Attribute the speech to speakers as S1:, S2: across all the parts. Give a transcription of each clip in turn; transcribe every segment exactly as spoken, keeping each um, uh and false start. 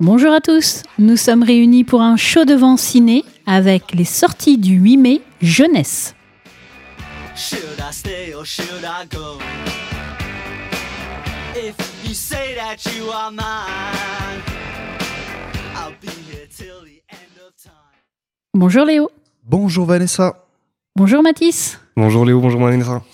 S1: Bonjour à tous, nous sommes réunis pour un show de vent ciné avec les sorties du huit mai jeunesse. Should I stay or should I go? If you say that you are mine, I'll be here till the end of time. Bonjour Léo.
S2: Bonjour Vanessa.
S1: Bonjour Mathis.
S3: Bonjour Léo, bonjour Vanessa.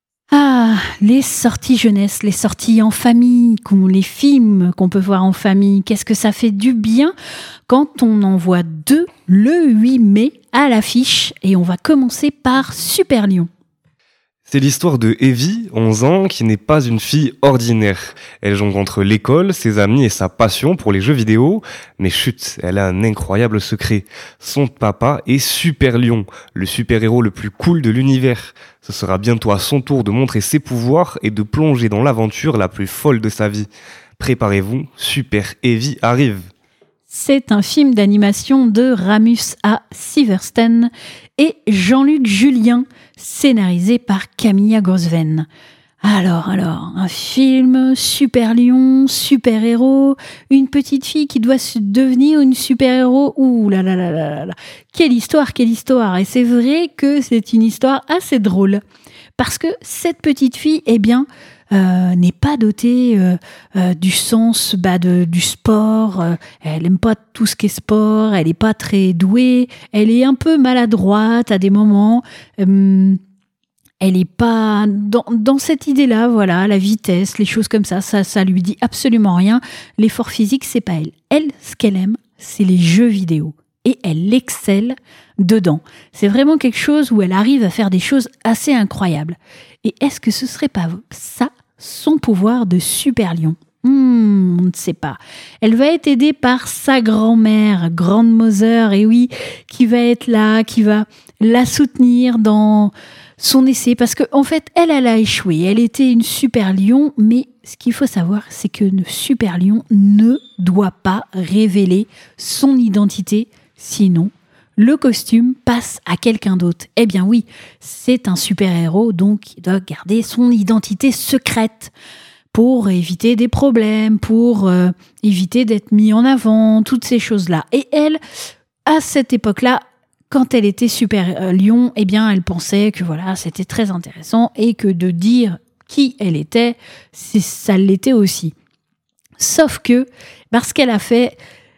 S1: Ah, les sorties jeunesse, les sorties en famille, comme les films qu'on peut voir en famille. Qu'est-ce que ça fait du bien quand on en voit deux le huit mai à l'affiche. Et on va commencer par Super Lion.
S3: C'est l'histoire de Evie, onze ans, qui n'est pas une fille ordinaire. Elle jongle entre l'école, ses amis et sa passion pour les jeux vidéo. Mais chut, elle a un incroyable secret. Son papa est Super Lion, le super-héros le plus cool de l'univers. Ce sera bientôt à son tour de montrer ses pouvoirs et de plonger dans l'aventure la plus folle de sa vie. Préparez-vous, Super Evie arrive.
S1: C'est un film d'animation de Ramus A. Siversten et Jean-Luc Julien, scénarisé par Camilla Gosven. Alors, alors, un film, super lion, super-héros, une petite fille qui doit devenir une super-héros. Ouh là là là là là là. Quelle histoire, quelle histoire. Et c'est vrai que c'est une histoire assez drôle. Parce que cette petite fille, eh bien, euh, n'est pas dotée euh, euh, du sens bah, de, du sport. Euh, elle n'aime pas tout ce qui est sport. Elle n'est pas très douée. Elle est un peu maladroite à des moments. Euh, elle n'est pas dans, dans cette idée-là. Voilà, la vitesse, les choses comme ça, ça, ça lui dit absolument rien. L'effort physique, c'est pas elle. Elle, ce qu'elle aime, c'est les jeux vidéo. Et elle excelle dedans. C'est vraiment quelque chose où elle arrive à faire des choses assez incroyables. Et est-ce que ce serait pas ça, son pouvoir de super lion ? Hmm, on ne sait pas. Elle va être aidée par sa grand-mère, Grande Mother, et oui, qui va être là, qui va la soutenir dans son essai. Parce qu'en en fait, elle, elle a échoué. Elle était une super lion, mais ce qu'il faut savoir, c'est que le super lion ne doit pas révéler son identité. Sinon, le costume passe à quelqu'un d'autre. Eh bien oui, c'est un super-héros, donc il doit garder son identité secrète pour éviter des problèmes, pour euh, éviter d'être mis en avant, toutes ces choses-là. Et elle, à cette époque-là, quand elle était super-lion, eh bien elle pensait que voilà, c'était très intéressant et que de dire qui elle était, c'est, ça l'était aussi. Sauf que, parce qu'elle a fait...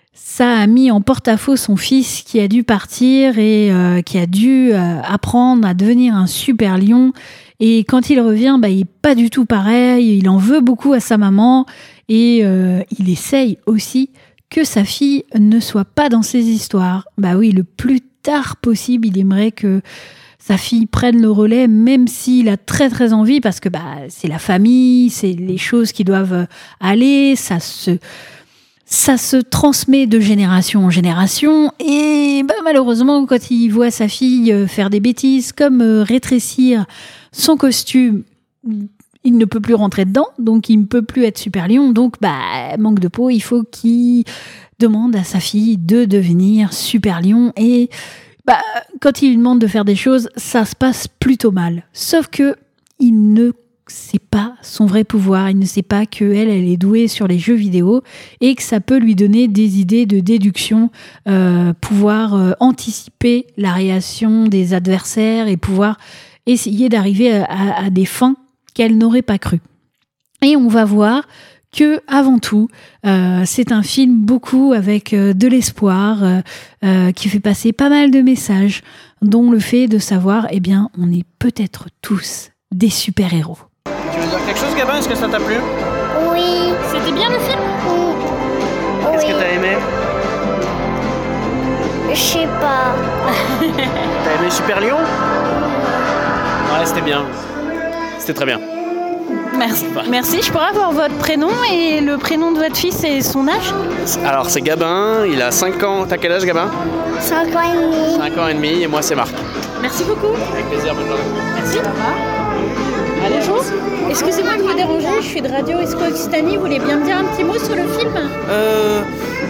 S1: ça a mis en porte-à-faux son fils qui a dû partir et euh, qui a dû euh, apprendre à devenir un super lion. Et quand il revient, bah, il n'est pas du tout pareil. Il en veut beaucoup à sa maman. Et euh, il essaye aussi que sa fille ne soit pas dans ses histoires. Bah oui, le plus tard possible, il aimerait que sa fille prenne le relais, même s'il a très très envie, parce que bah, c'est la famille, c'est les choses qui doivent aller, ça se... Ça se transmet de génération en génération et bah, malheureusement, quand il voit sa fille faire des bêtises comme euh, rétrécir son costume, il ne peut plus rentrer dedans, donc il ne peut plus être super lion. Donc, bah, manque de peau, il faut qu'il demande à sa fille de devenir super lion. Et bah, quand il lui demande de faire des choses, ça se passe plutôt mal. Sauf que il ne c'est pas son vrai pouvoir, il ne sait pas qu'elle, elle est douée sur les jeux vidéo et que ça peut lui donner des idées de déduction, euh, pouvoir euh, anticiper la réaction des adversaires et pouvoir essayer d'arriver à, à, à des fins qu'elle n'aurait pas crues. Et on va voir que, avant tout, euh, c'est un film beaucoup avec euh, de l'espoir, euh, euh, qui fait passer pas mal de messages, dont le fait de savoir, eh bien, on est peut-être tous des super-héros.
S4: Tu veux dire quelque chose, Gabin? Est-ce que ça t'a plu?
S5: Oui.
S1: C'était bien le film?
S5: Oui.
S4: Qu'est-ce que t'as aimé?
S5: Je sais pas.
S4: T'as aimé Super Lion? Ouais, c'était bien. C'était très bien.
S1: Merci. Merci. Je pourrais avoir votre prénom et le prénom de votre fils et son âge?
S4: Alors, c'est Gabin, il a cinq ans. T'as quel âge, Gabin?
S5: cinq ans et demi.
S4: cinq ans et demi, et moi, c'est Marc.
S1: Merci beaucoup.
S4: Avec plaisir, bonne journée.
S1: Merci. Bonjour. Excusez-moi de vous déranger, je suis de Radio Esco Occitanie. Vous voulez bien me dire un petit mot sur le film?
S4: Euh...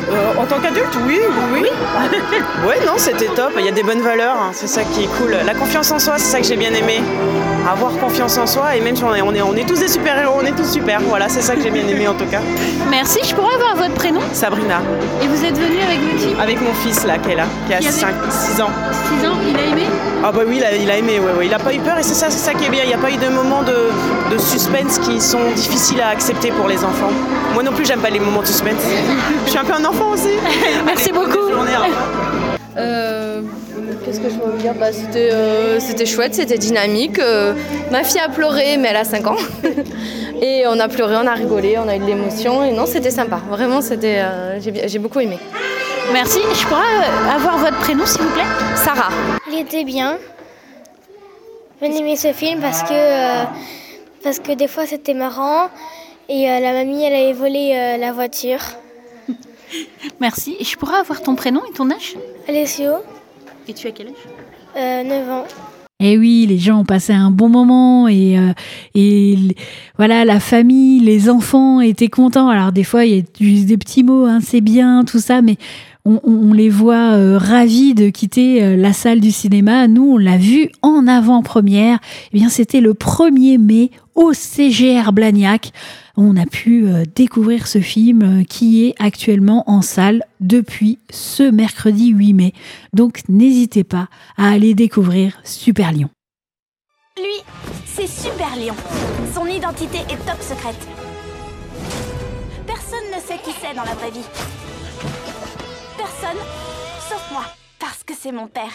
S2: Euh, en tant qu'adulte, oui, oui, oui. Ouais, non, c'était top. Il y a des bonnes valeurs, hein. C'est ça qui est cool. La confiance en soi, c'est ça que j'ai bien aimé. Avoir confiance en soi, et même si on est, on est, on est tous des super-héros, on est tous super. Voilà, c'est ça que j'ai bien aimé en tout cas.
S1: Merci, je pourrais avoir votre prénom?
S2: Sabrina.
S1: Et vous êtes venue avec votre fille?
S2: Avec mon fils là, qui est là, qui a
S1: Qui avait
S2: cinq, six ans.
S1: six ans, il a aimé?
S2: Ah bah oui, il a, il a aimé, ouais, ouais. Il n'a pas eu peur et c'est ça, c'est ça qui est bien. Il n'y a pas eu de moments de, de suspense qui sont difficiles à accepter pour les enfants. Moi non plus, j'aime pas les moments de suspense. Je suis un peu un enfant aussi.
S1: Merci
S2: Allez, bonne
S1: beaucoup.
S2: journée, au revoir.
S6: Euh, Qu'est-ce que je peux vous dire bah, c'était, euh, c'était chouette, c'était dynamique. Euh, ma fille a pleuré, mais elle a cinq ans. Et on a pleuré, on a rigolé, on a eu de l'émotion. Et non, c'était sympa. Vraiment, c'était, euh, j'ai, j'ai beaucoup aimé.
S1: Merci, je pourrais avoir votre prénom s'il vous plaît?
S6: Sarah.
S5: Il était bien. J'ai aimé ce film parce que, euh, parce que des fois c'était marrant et euh, la mamie elle avait volé euh, la voiture.
S1: Merci, je pourrais avoir ton prénom et ton âge?
S5: Alessio,
S1: Et tu as quel âge?
S5: euh, neuf ans.
S1: Eh oui, les gens ont passé un bon moment et, euh, et l- voilà, la famille, les enfants étaient contents. Alors des fois, il y a juste des petits mots, hein, c'est bien, tout ça, mais on, on- on les voit euh, ravis de quitter euh, la salle du cinéma. Nous, on l'a vu en avant-première. Eh bien, c'était le premier mai au C G R Blagnac. On a pu euh, découvrir ce film euh, qui est actuellement en salle depuis ce mercredi huit mai. Donc n'hésitez pas à aller découvrir Super Lion.
S7: Lui, c'est Super Lion. Son identité est top secrète. Personne ne sait qui c'est dans la vraie vie. Personne, sauf moi, parce que c'est mon père.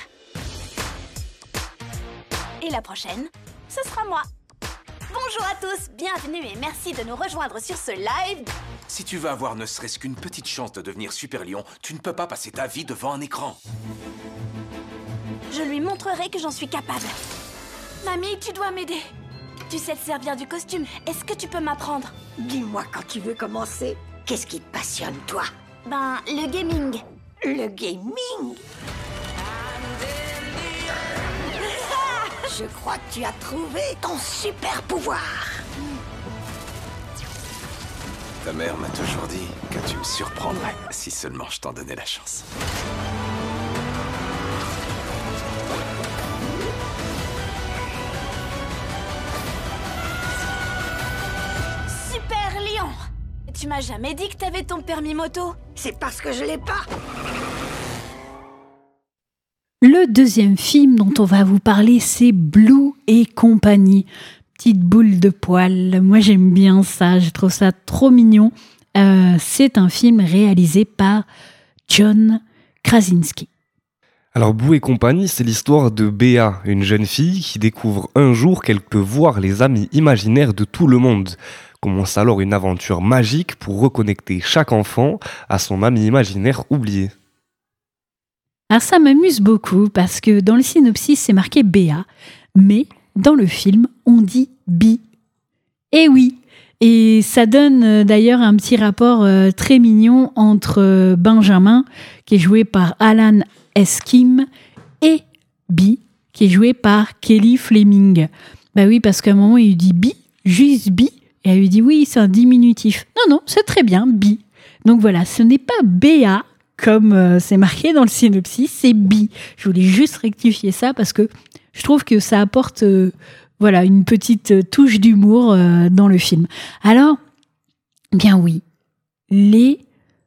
S7: Et la prochaine, ce sera moi. Bonjour à tous, bienvenue et merci de nous rejoindre sur ce live.
S8: Si tu veux avoir ne serait-ce qu'une petite chance de devenir Super Lion, tu ne peux pas passer ta vie devant un écran.
S7: Je lui montrerai que j'en suis capable. Mamie, tu dois m'aider. Tu sais te servir du costume. Est-ce que tu peux m'apprendre?
S9: Dis-moi quand tu veux commencer. Qu'est-ce qui te passionne, toi?
S7: Ben, le gaming.
S9: Le gaming? Je crois que tu as trouvé ton super pouvoir.
S8: Ta mère m'a toujours dit que tu me surprendrais si seulement je t'en donnais la chance.
S7: Super Lion. Tu m'as jamais dit que t'avais ton permis moto?
S9: C'est parce que je l'ai pas.
S1: Le deuxième film dont on va vous parler, c'est Blue et compagnie. Petite boule de poil, moi j'aime bien ça, je trouve ça trop mignon. Euh, c'est un film réalisé par John Krasinski.
S3: Alors Blue et compagnie, c'est l'histoire de Béa, une jeune fille qui découvre un jour qu'elle peut voir les amis imaginaires de tout le monde. Commence alors une aventure magique pour reconnecter chaque enfant à son ami imaginaire oublié.
S1: Alors ça m'amuse beaucoup parce que dans le synopsis c'est marqué Béa, mais dans le film on dit Bi. Eh oui, et ça donne euh, d'ailleurs un petit rapport euh, très mignon entre euh, Benjamin, qui est joué par Alan Eskim, et Bi, qui est joué par Kelly Fleming. Bah oui, parce qu'à un moment il lui dit Bi, juste Bi, et elle lui dit oui, c'est un diminutif. Non, non, c'est très bien, Bi. Donc voilà, ce n'est pas Béa, comme euh, c'est marqué dans le synopsis, c'est Bi. Je voulais juste rectifier ça parce que je trouve que ça apporte euh, voilà, une petite euh, touche d'humour euh, dans le film. Alors, bien oui, les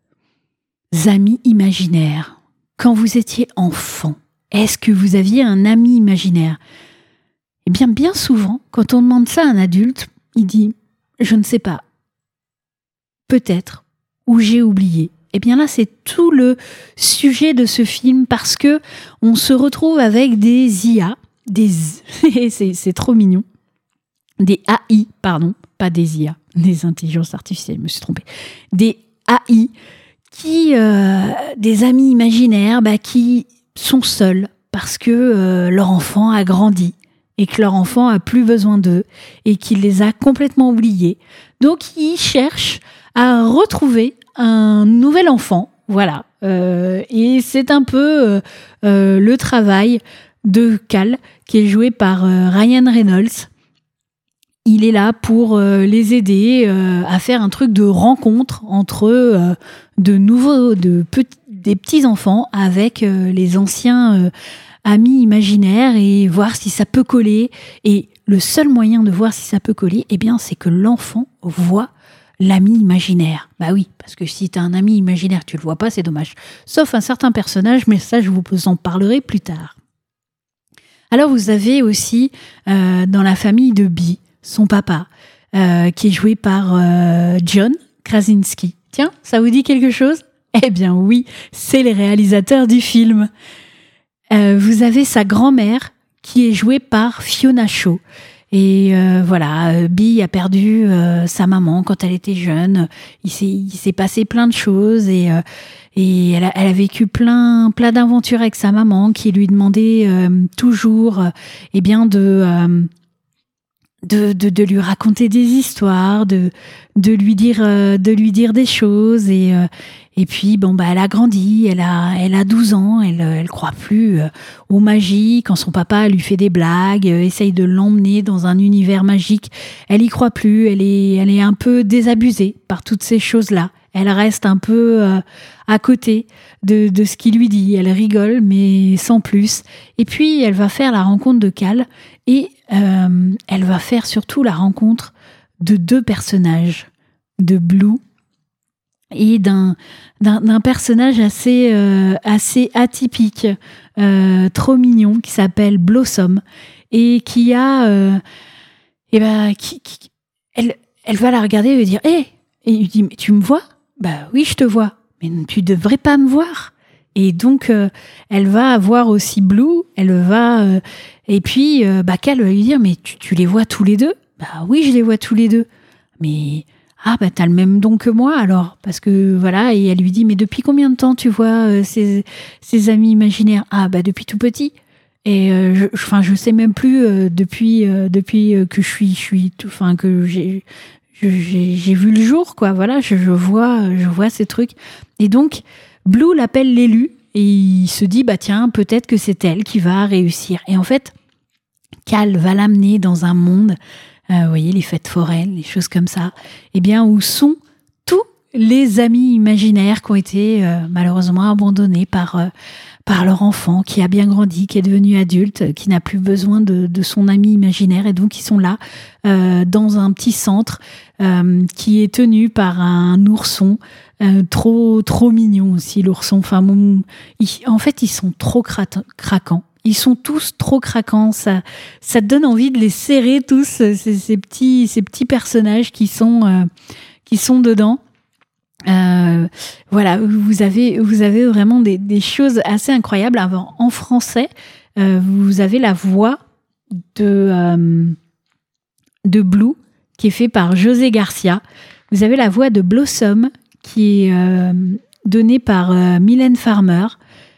S1: amis imaginaires. Quand vous étiez enfant, est-ce que vous aviez un ami imaginaire? Eh bien, bien souvent, quand on demande ça à un adulte, il dit « je ne sais pas, peut-être, ou j'ai oublié ». Eh bien là, c'est tout le sujet de ce film parce que on se retrouve avec des I A, des c'est, c'est trop mignon, des A I, pardon, pas des I A, des intelligences artificielles, je me suis trompée, des A I qui, euh, des amis imaginaires, bah, qui sont seuls parce que euh, leur enfant a grandi et que leur enfant a plus besoin d'eux et qu'il les a complètement oubliés. Donc ils cherchent à retrouver un nouvel enfant, voilà. Euh, et c'est un peu euh, euh, le travail de Cal, qui est joué par euh, Ryan Reynolds. il est là pour euh, les aider euh, à faire un truc de rencontre entre euh, de nouveaux, de petits, des petits enfants avec euh, les anciens euh, amis imaginaires et voir si ça peut coller. Et le seul moyen de voir si ça peut coller, eh bien, c'est que l'enfant voit l'ami imaginaire. Bah oui, parce que si t'as un ami imaginaire, tu le vois pas, c'est dommage. Sauf un certain personnage, mais ça, je vous en parlerai plus tard. Alors, vous avez aussi, euh, dans la famille de Bee, son papa, euh, qui est joué par euh, John Krasinski. Tiens, ça vous dit quelque chose ? Eh bien oui, c'est les réalisateurs du film. Euh, vous avez sa grand-mère, qui est jouée par Fiona Shaw. Et euh, voilà, euh, Bee a perdu euh, sa maman quand elle était jeune. Il s'est, il s'est passé plein de choses et, euh, et elle, a, elle a vécu plein, plein d'aventures avec sa maman qui lui demandait euh, toujours euh, eh bien de, euh, de, de, de lui raconter des histoires, de, de, lui dire, euh, de lui dire des choses. Et, euh, et puis, bon, bah, elle a grandi, elle a, elle a douze ans, elle ne croit plus euh, aux magies. Quand son papa lui fait des blagues, euh, essaye de l'emmener dans un univers magique, elle y croit plus, elle est, elle est un peu désabusée par toutes ces choses-là. Elle reste un peu euh, à côté de, de ce qu'il lui dit. Elle rigole, mais sans plus. Et puis, elle va faire la rencontre de Cal et euh, elle va faire surtout la rencontre de deux personnages, de Blue et d'un, d'un, d'un personnage assez, euh, assez atypique, euh, trop mignon, qui s'appelle Blossom et qui a... Euh, et ben, qui, qui, elle, elle va la regarder et lui dire « Hé !» Et il lui dit « Mais tu me vois ?»« Bah oui, je te vois. Mais tu devrais pas me voir. » Et donc, euh, elle va voir aussi Blue, elle va... Euh, et puis, euh, bah, Cal va lui dire « Mais tu, tu les vois tous les deux ?»« Bah oui, je les vois tous les deux. »« Mais... Ah, bah t'as le même don que moi, alors. » Parce que, voilà, et elle lui dit « Mais depuis combien de temps tu vois euh, ces, ces amis imaginaires ?»« Ah, bah depuis tout petit. » Et euh, je, enfin, je sais même plus euh, depuis, euh, depuis euh, que je suis... Je suis enfin, que j'ai... J'ai, j'ai vu le jour, quoi. Voilà, je, je vois, je vois ces trucs. Et donc, Blue l'appelle l'élu et il se dit, bah tiens, peut-être que c'est elle qui va réussir. Et en fait, Cal va l'amener dans un monde, euh, vous voyez, les fêtes foraines, les choses comme ça, eh bien, où sont tous les amis imaginaires qui ont été euh, malheureusement abandonnés par euh, par leur enfant qui a bien grandi, qui est devenu adulte, qui n'a plus besoin de, de son ami imaginaire, et donc ils sont là euh, dans un petit centre euh, qui est tenu par un ourson euh, trop trop mignon aussi, l'ourson. Enfin, mon, il, en fait, ils sont trop cra- craquants. Ils sont tous trop craquants. Ça, ça te donne envie de les serrer tous, ces, ces petits ces petits personnages qui sont euh, qui sont dedans. Euh, voilà, vous avez vous avez vraiment des, des choses assez incroyables. Alors, en français, euh, vous avez la voix de euh, de Blue qui est fait par José Garcia. Vous avez la voix de Blossom qui est euh, donnée par euh, Mylène Farmer.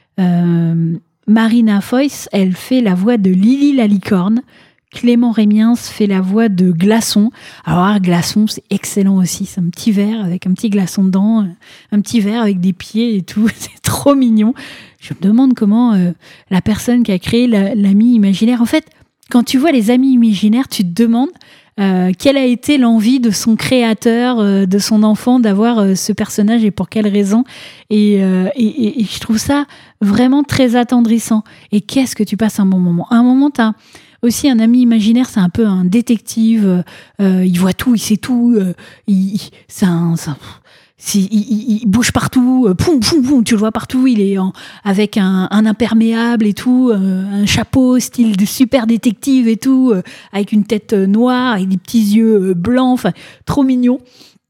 S1: Euh, Marina Foïs, elle fait la voix de Lily la licorne. Clément Rémiens fait la voix de Glaçon. Alors, Glaçon, c'est excellent aussi. C'est un petit verre avec un petit glaçon dedans, un petit verre avec des pieds et tout. C'est trop mignon. Je me demande comment euh, la personne qui a créé la, l'ami imaginaire... En fait, quand tu vois les amis imaginaires, tu te demandes euh, quelle a été l'envie de son créateur, euh, de son enfant, d'avoir euh, ce personnage et pour quelle raison. Et, euh, et, et, et je trouve ça vraiment très attendrissant. Et qu'est-ce que tu passes un bon moment. À un moment, t'as... Aussi, un ami imaginaire, c'est un peu un détective. Euh, il voit tout, il sait tout. Euh, il, c'est un, c'est un, c'est, il, il, il bouge partout. Euh, poum, poum, poum, tu le vois partout. Il est en, avec un, un imperméable et tout, euh, un chapeau style de super détective et tout, euh, avec une tête noire, avec des petits yeux blancs. Enfin, trop mignon.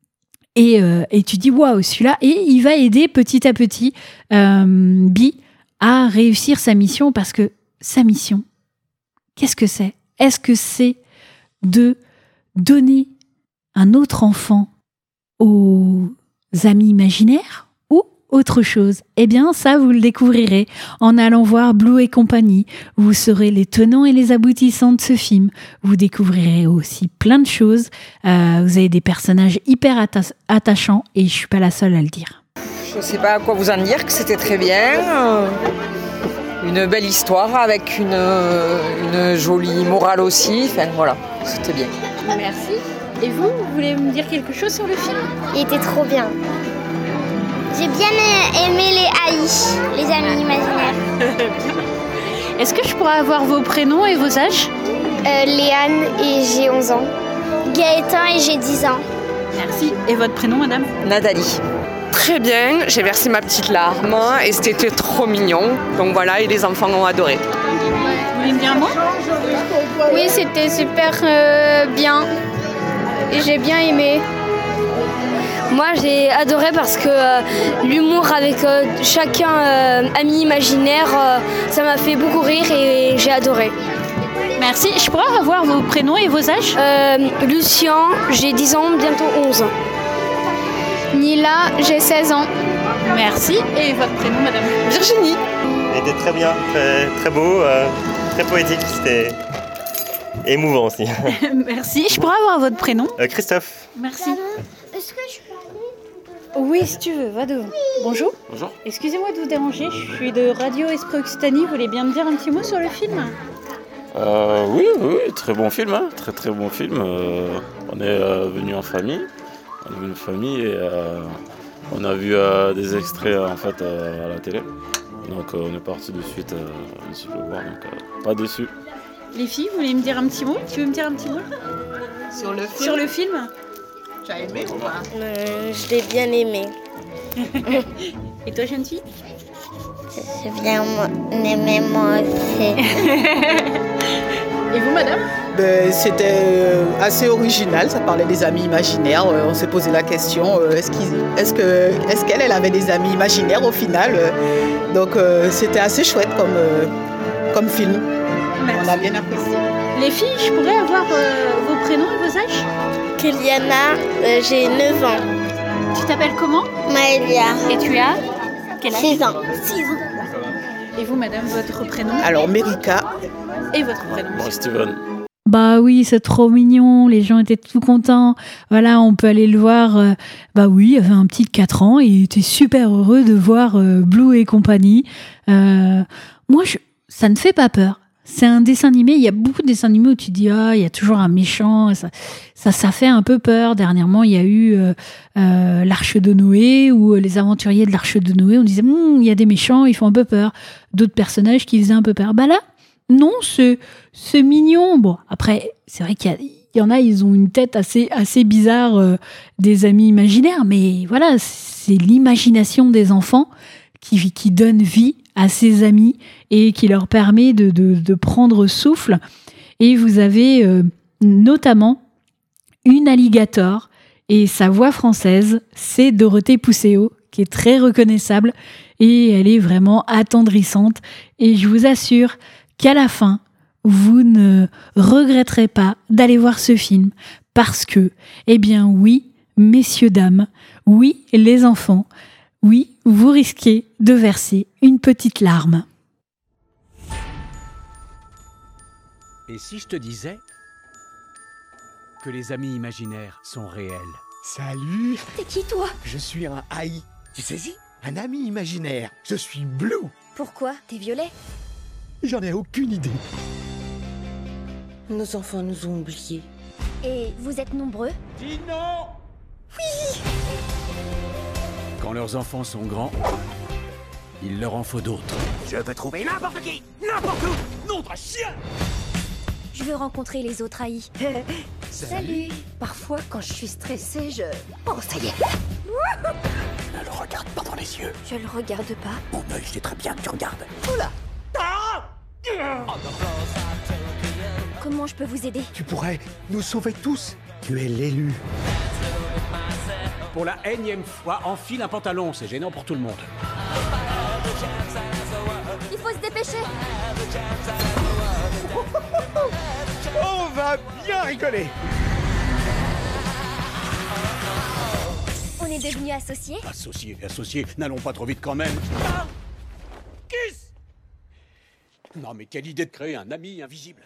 S1: Et, euh, et tu dis waouh, celui-là. Et il va aider petit à petit euh, Bee à réussir sa mission, parce que sa mission, qu'est-ce que c'est ? Est-ce que c'est de donner un autre enfant aux amis imaginaires ou autre chose ? Eh bien, ça, vous le découvrirez en allant voir Blue et compagnie. Vous saurez les tenants et les aboutissants de ce film. Vous découvrirez aussi plein de choses. Euh, vous avez des personnages hyper atta- attachants et je suis pas la seule à le dire.
S10: Je ne sais pas quoi vous en dire, que c'était très bien. Euh... Une belle histoire avec une, une jolie morale aussi. Enfin, voilà. c'était bien.
S1: Merci. Et vous, vous voulez me dire quelque chose sur le film?
S5: Il était trop bien. J'ai bien aimé les A I, les amis imaginaires.
S1: Est-ce que je pourrais avoir vos prénoms et vos âges?
S5: euh, Léane et j'ai onze ans. Gaëtan et j'ai dix ans.
S1: Merci. Et votre prénom, madame?
S10: Nathalie.
S11: Très bien, j'ai versé ma petite larme et c'était trop mignon. Donc voilà, et les enfants ont adoré.
S1: Vous voulez me dire un mot?
S5: Oui, c'était super euh, bien. Et j'ai bien aimé. Moi, j'ai adoré parce que euh, l'humour avec euh, chacun euh, ami imaginaire, euh, ça m'a fait beaucoup rire et j'ai adoré.
S1: Merci. Je pourrais avoir vos prénoms et vos âges?
S5: euh, Lucien, j'ai dix ans, bientôt onze. Nila, j'ai seize ans.
S1: Merci. Et votre prénom, madame?
S11: Virginie.
S12: Il était très bien, très, très beau, euh, très poétique, c'était émouvant aussi.
S1: Merci. Je pourrais avoir votre prénom?
S12: Euh, Christophe.
S1: Merci.
S5: Est-ce que je peux
S1: Oui, si tu veux, va devant. Bonjour.
S13: Bonjour.
S1: Excusez-moi de vous déranger, je suis de Radio Esprit Occitanie. Vous voulez bien me dire un petit mot sur le film?
S13: Euh, oui, oui, très bon film, hein. très très bon film. Euh, on est euh, venu en famille, on est venu en famille et euh, on a vu euh, des extraits en fait euh, à la télé. Donc euh, on est parti de suite, euh, de suite le voir, donc euh, pas déçu.
S1: Les filles, vous voulez me dire un petit mot? Tu veux me dire un petit mot
S10: Sur le film
S1: Sur le film?
S10: Tu as aimé ou pas?
S5: euh, Je l'ai bien aimé.
S1: Et toi, jeune fille?
S5: J'ai bien aimé moi aussi.
S1: Et vous, madame?
S10: Ben, c'était assez original, ça parlait des amis imaginaires. On s'est posé la question, est-ce, qu'il, est-ce, que, est-ce qu'elle elle avait des amis imaginaires au final? Donc c'était assez chouette comme, comme film.
S1: Merci.
S10: On a bien apprécié.
S1: Les filles, je pourrais avoir euh, vos prénoms et vos âges?
S5: Kyliana, euh, j'ai neuf ans.
S1: Tu t'appelles comment?
S5: Maëlia.
S1: Et tu as quel âge?
S5: six ans.
S1: six ans. Et vous, madame, votre prénom?
S10: Alors, Mérika.
S1: Et votre prénom?
S13: Bon, Steven.
S1: Bah oui, c'est trop mignon, les gens étaient tout contents. Voilà, on peut aller le voir. Euh, bah oui, il avait un petit de quatre ans et il était super heureux de voir euh, Blue et compagnie. Euh, moi, je, ça ne fait pas peur. C'est un dessin animé, il y a beaucoup de dessins animés où tu dis ah, il y a toujours un méchant, ça, ça, ça fait un peu peur. Dernièrement, il y a eu euh, euh, l'Arche de Noé, ou les aventuriers de l'Arche de Noé, on disait hm, il y a des méchants, ils font un peu peur. D'autres personnages qui faisaient un peu peur. Bah là, non, c'est, c'est mignon. Bon, après, c'est vrai qu'il y, a, il y en a, ils ont une tête assez, assez bizarre, euh, des amis imaginaires, mais voilà, c'est l'imagination des enfants qui, qui donne vie à ses amis et qui leur permet de, de, de prendre souffle. Et vous avez euh, notamment une alligator, et sa voix française, c'est Dorothée Pousseau, qui est très reconnaissable, et elle est vraiment attendrissante. Et je vous assure qu'à la fin, vous ne regretterez pas d'aller voir ce film, parce que, eh bien oui, messieurs, dames, oui, les enfants, oui, vous risquez de verser une petite larme.
S14: Et si je te disais que les amis imaginaires sont réels?
S15: Salut!
S7: T'es qui, toi?
S15: Je suis un A I. Tu saisis? Un ami imaginaire. Je suis Blue.
S7: Pourquoi? T'es violet?
S15: J'en ai aucune idée.
S9: Nos enfants nous ont oubliés.
S7: Et vous êtes nombreux?
S14: Dis non!
S7: Oui!
S14: Quand leurs enfants sont grands, il leur en faut d'autres.
S15: Je peux trouver n'importe qui, n'importe où, nom de chien!
S7: Je veux rencontrer les autres A I.
S9: Salut. Parfois, quand je suis stressée, je... Oh, ça y est.
S15: Ne le regarde pas dans les yeux.
S7: Je le regarde pas.
S15: Mon œil sait très bien que tu regardes.
S9: Oula.
S7: Comment je peux vous aider?
S15: Tu pourrais nous sauver tous. Tu es l'élu.
S14: Pour la énième fois, enfile un pantalon, c'est gênant pour tout le monde.
S7: Il faut se dépêcher.
S15: On va bien rigoler.
S7: On est devenus associés?
S14: Associés, associés, n'allons pas trop vite quand même. Ah, kiss! Non mais quelle idée de créer un ami invisible.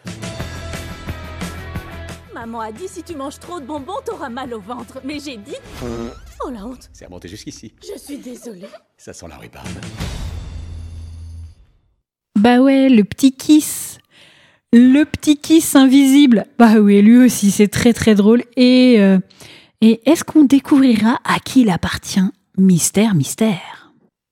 S16: Maman a dit si tu manges trop de bonbons, t'auras mal au ventre. Mais j'ai dit... Oh la honte.
S14: C'est remonté jusqu'ici.
S16: Je suis désolée.
S14: Ça sent la rhubarbe.
S1: Bah ouais, le petit kiss. Le petit Kiss invisible. Bah oui, lui aussi, c'est très très drôle. Et, euh, et est-ce qu'on découvrira à qui il appartient ? Mystère, mystère.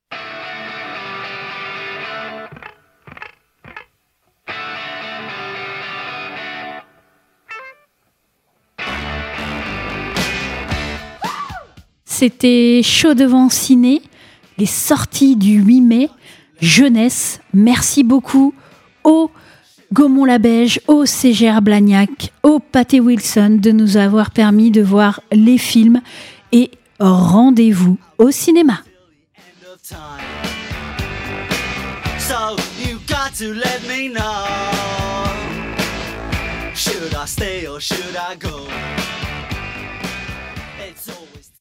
S1: C'était Chaud devant ciné, les sorties du huit mai, jeunesse. Merci beaucoup au Gaumont-la-Beige, au C G R Blagnac, au Pathé Wilson de nous avoir permis de voir les films et rendez-vous au cinéma.
S17: So you got to let me know. Should I stay or should I go? It's always